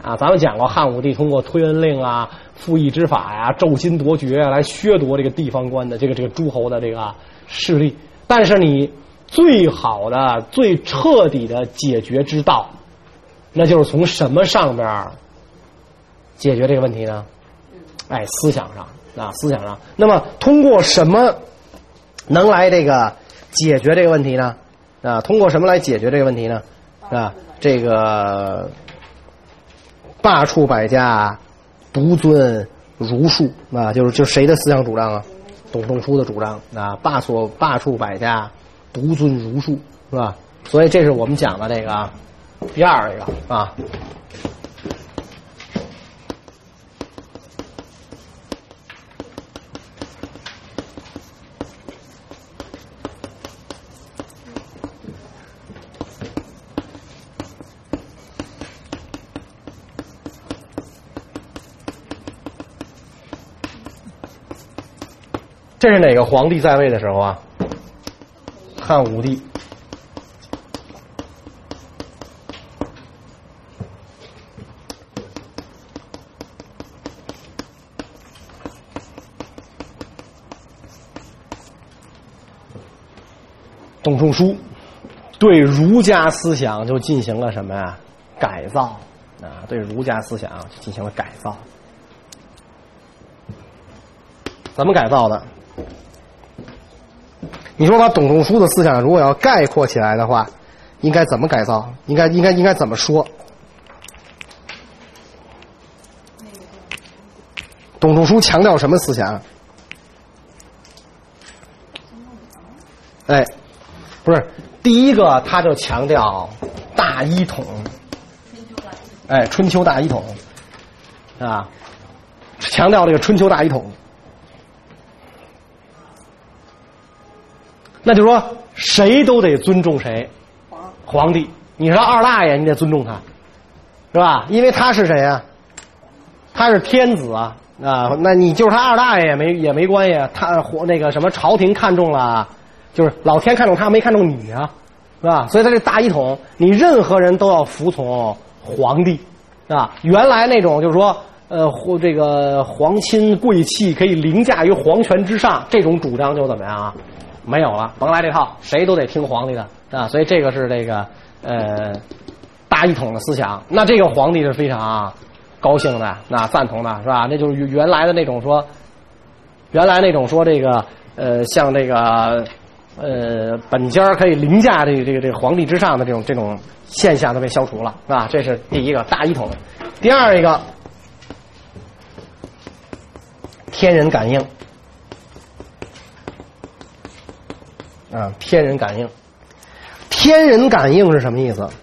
啊。咱们讲过汉武帝通过推恩令啊、赋役之法呀、骤心夺爵啊，来削夺这个地方官的这个诸侯的这个势力。但是你最好的、最彻底的解决之道，那就是从什么上边解决这个问题呢？哎，思想上啊，思想上。那么通过什么能来这个解决这个问题呢？啊，通过什么来解决这个问题呢？啊，这个罢黜百家，独尊儒术啊，就谁的思想主张啊？董仲舒的主张啊，罢黜百家，独尊儒术，是吧？所以这是我们讲的这个第二个啊。这是哪个皇帝在位的时候啊？汉武帝。董仲舒对儒家思想就进行了什么呀？改造啊，对儒家思想进行了改造。怎么改造的？你说把董仲舒的思想如果要概括起来的话，应该怎么改造？应该怎么说？董仲舒强调什么思想？哎，不是，第一个他就强调大一统，哎，春秋大一统啊，强调这个春秋大一统。那就是说，谁都得尊重谁，皇帝。你说二大爷，你得尊重他，是吧？因为他是谁啊？他是天子啊，那你就是他二大爷也没关系。他那个什么朝廷看中了，就是老天看中他，没看中你啊，是吧？所以他这大一统，你任何人都要服从皇帝，啊。原来那种就是说，这个皇亲贵戚可以凌驾于皇权之上，这种主张就怎么样啊？没有了，甭来这套，谁都得听皇帝的啊！所以这个是这个大一统的思想。那这个皇帝是非常高兴的，那赞同的是吧？那就是原来那种说这个像这个本家可以凌驾这个皇帝之上的这种现象都被消除了，是吧？这是第一个大一统。第二一个，天人感应。啊，天人感应，天人感应是什么意思？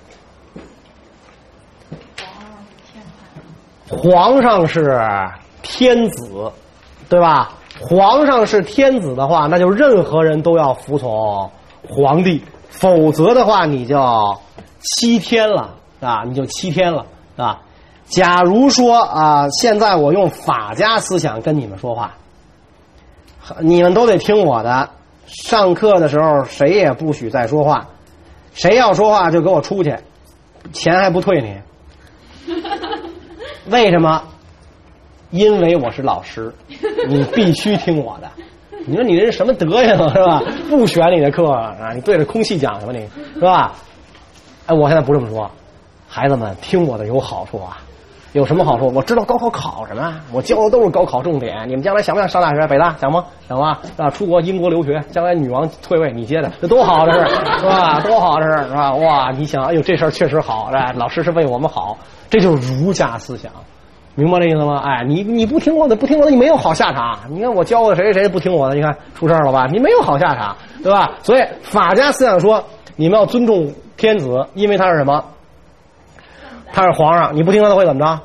皇上是天子，对吧？皇上是天子的话，那就任何人都要服从皇帝，否则的话你就欺天了啊！你就欺天了啊！假如说啊，现在我用法家思想跟你们说话，你们都得听我的。上课的时候谁也不许再说话，谁要说话就给我出去，钱还不退你。为什么？因为我是老师，你必须听我的。你说你这是什么德行是吧？不选你的课啊，你对着空气讲什么你是吧？哎，我现在不这么说，孩子们听我的有好处啊。有什么好处？我知道高考考什么，我教的都是高考重点。你们将来想不想上大学？北大想吗？想吗？啊，出国英国留学，将来女王退位你接的，这多好这是，是吧？多好这是，是吧？哇，你想，哎呦，这事儿确实好，老师是为我们好，这就是儒家思想，明白这意思吗？哎，你不听我的，你没有好下场。你看我教的谁不听我的，你看出事了吧？你没有好下场，对吧？所以法家思想说，你们要尊重天子，因为他是什么？他是皇上，你不听他的会怎么着？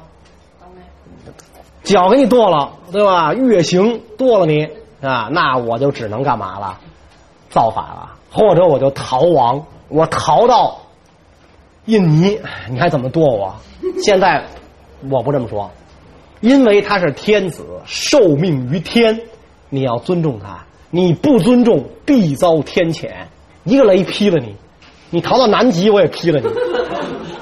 脚给你剁了，对吧？月刑剁了你啊，那我就只能干嘛了？造反了，或者我就逃亡，我逃到印尼，你还怎么剁我？现在我不这么说，因为他是天子，受命于天，你要尊重他，你不尊重必遭天谴，一个雷劈了你，你逃到南极我也劈了你。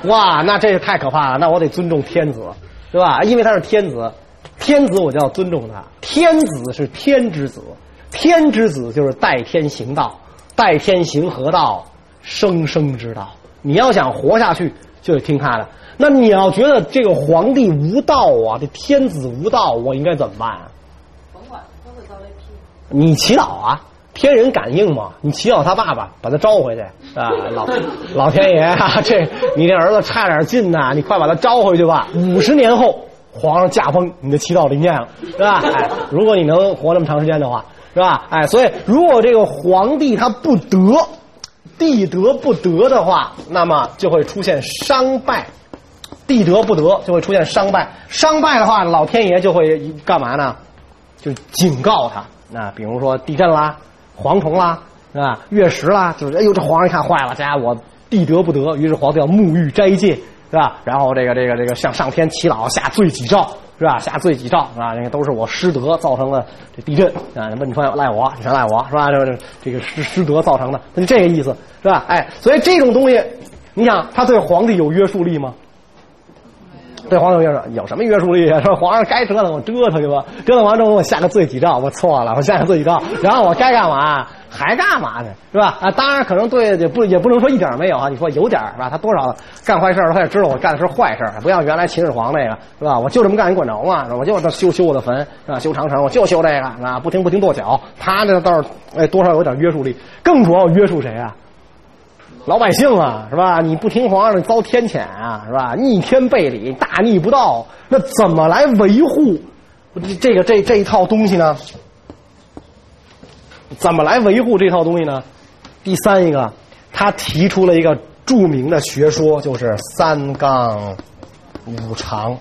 哇，那这也太可怕了，那我得尊重天子，对吧？因为他是天子，天子我就要尊重他。天子是天之子，天之子就是代天行道，代天行合道，生生之道。你要想活下去，就得听他的。那你要觉得这个皇帝无道啊，这天子无道，我应该怎么办啊？ 甭管，都会遭雷劈。 你祈祷啊，天人感应嘛，你祈祷他爸爸把他招回去啊，老天爷啊，这你这儿子差点劲呐，你快把他招回去吧。50年后皇上驾崩，你的祈祷灵验了，是吧？哎，如果你能活那么长时间的话，是吧？哎，所以如果这个皇帝他不得，地德不得的话，那么就会出现伤败。地德不得就会出现伤败，伤败的话，老天爷就会干嘛呢？就警告他。那比如说地震啦、蝗虫啦，是吧？月食啦，就是哎呦，这皇上一看坏了，家我地德不得，于是皇帝要沐浴斋戒，是吧？然后这个向上天祈祷，下罪己诏，是吧？下罪己诏，是吧？这个都是我失德造成了这地震啊！问你说赖我，你全赖我，是吧？这个失德造成的，那就这个意思，是吧？哎，所以这种东西，你想，他对皇帝有约束力吗？对皇上约束有什么约束力啊？说皇上该折腾我折腾去吧，折腾完之后我下个罪己诏，我错了，我下个罪己诏，然后我该干嘛还干嘛去，是吧？啊，当然可能对也不能说一点没有啊，你说有点是吧？他多少干坏事他也知道我干的是坏事，不像原来秦始皇那个是吧？我就这么干你管着吗？我就修我的坟是吧？修长城我就修这个是吧？不停跺脚，他这倒是多少有点约束力，更主要约束谁啊？老百姓啊，是吧？你不听皇上遭天谴啊，是吧？逆天背礼，大逆不道，那怎么来维护这一套东西呢？怎么来维护这套东西呢？第三一个，他提出了一个著名的学说，就是三纲五常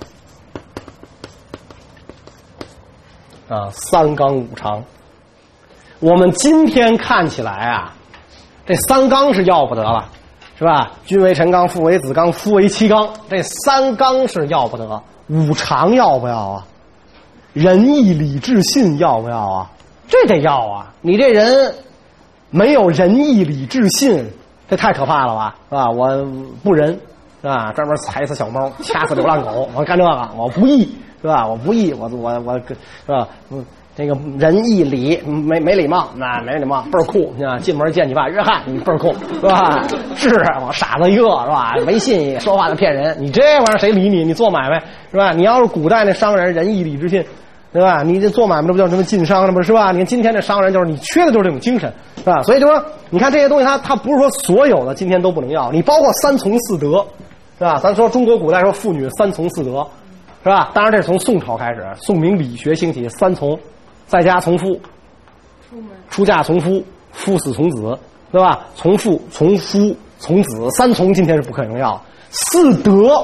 啊，三纲五常。我们今天看起来啊。这三纲是要不得了，是吧？君为臣纲，父为子纲，夫为妻纲。这三纲是要不得，五常要不要啊？仁义礼智信要不要啊？这得要啊！你这人没有仁义礼智信，这太可怕了吧？是吧？我不仁，是吧？专门踩死小猫，掐死流浪狗，我干这个，我不义，是吧？我不义，我是吧？这个仁义礼没礼貌，那没礼貌倍儿酷，进门见你爸约翰，你倍儿酷，是吧？是我傻子一个，是吧？没信说话就骗人，你这玩意儿谁理你？你做买卖是吧？你要是古代那商人仁义礼智信，对吧？你这做买卖这不叫什么晋商，这不是吧？你看今天这商人就是你缺的就是这种精神，是吧？所以就说你看这些东西它不是说所有的今天都不能要，你包括三从四德，是吧？咱说中国古代说妇女三从四德，是吧？当然这是从宋朝开始，宋明理学兴起，三从。在家从父，出嫁从夫，夫死从子，对吧？从父、从夫、从子，三从今天是不可能要。四德，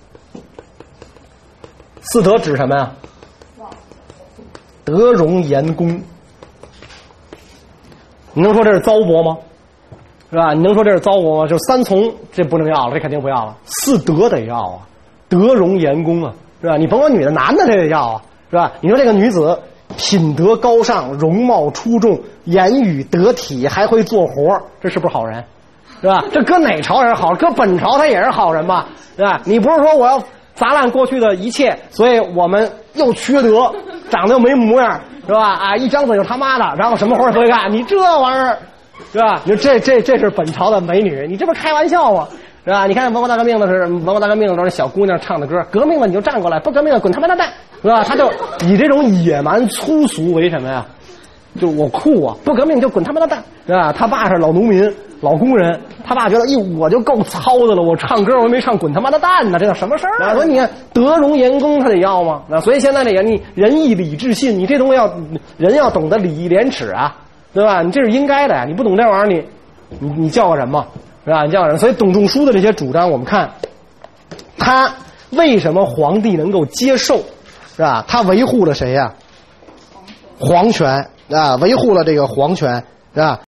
四德指什么呀？德容颜公。你能说这是糟粕吗？是吧？你能说这是糟粕吗？就三从这不能要了，这肯定不要了。四德得要啊，德容颜公啊，是吧？你甭管女的男的这得要啊，是吧？你说这个女子。品德高尚，容貌出众，言语得体，还会做活，这是不是好人？是吧？这搁哪朝人好？搁本朝他也是好人吧？是吧？你不是说我要砸烂过去的一切，所以我们又缺德，长得又没模样，是吧？啊，一张嘴就他妈的，然后什么活也不会干，你这玩意儿，是吧？你说这是本朝的美女，你这不是开玩笑吗？是吧？你看文化大革命的是文化大革命的时候，小姑娘唱的歌，革命了你就站过来，不革命了滚他妈的蛋，是吧？他就以这种野蛮粗俗为什么呀？就我酷啊，不革命就滚他妈的蛋，是吧？他爸是老农民、老工人，他爸觉得，我就够糙的了，我唱歌我没唱滚他妈的蛋呢，这叫什么事儿啊？所以你看德容颜公他得要吗？所以现在这个你仁义礼智信，你这东西人要懂得礼义廉耻啊，对吧？你这是应该的呀，你不懂这玩意儿，你叫个人吗？是吧？你叫人，所以董仲舒的这些主张，我们看他为什么皇帝能够接受，是吧？他维护了谁呀？皇权啊，维护了这个皇权，是吧？